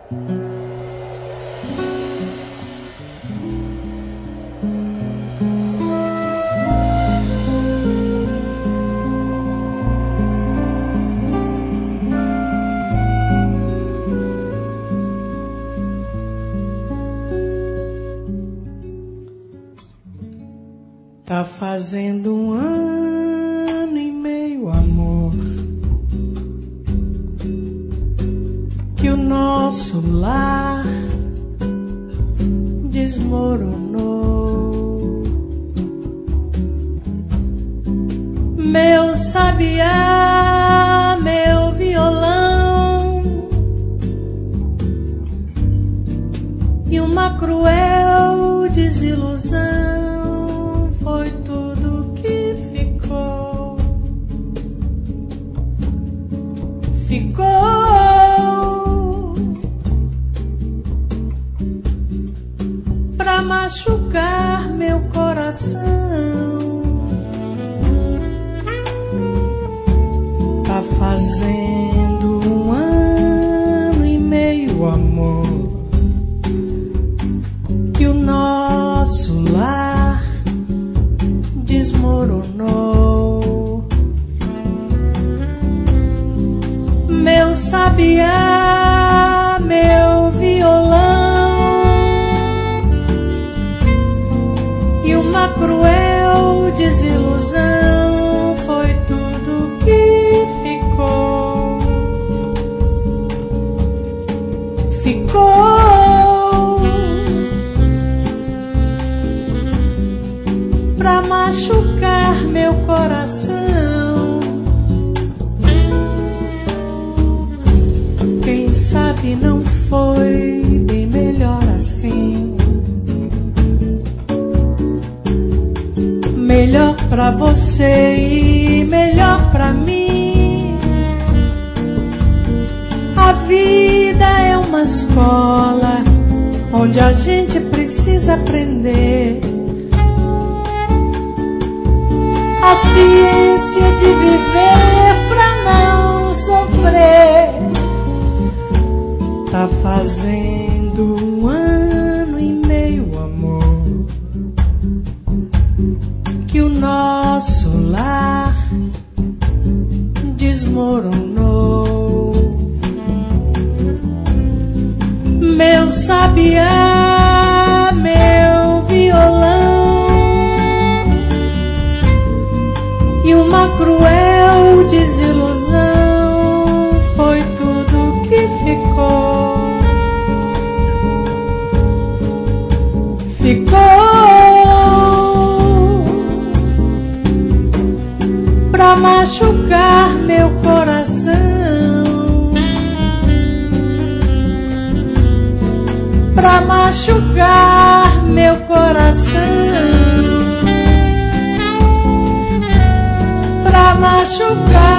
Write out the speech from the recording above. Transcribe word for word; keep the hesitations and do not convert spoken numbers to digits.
Tá fazendo um ano e meio, amor, que o nosso lar desmoronou. Meu sabiá, meu violão e uma cruel desilusão foi tudo que ficou. Ficou pra machucar meu coração. Tá fazendo um ano e meio, amor, que o nosso lar desmoronou. Meu sabiá, meu violão e uma cruel desilusão foi tudo que ficou. Ficou pra machucar meu coração. Quem sabe não foi bem melhor assim. Melhor pra você e melhor pra mim. A vida é uma escola onde a gente precisa aprender a ciência de viver pra não sofrer. Tá fazendo um ano e meio, amor, que o nosso lar desmoronou. Meu sabiá, meu violão e uma cruel desilusão foi tudo que ficou. Ficou pra machucar meu coração. Pra machucar meu coração. Pra machucar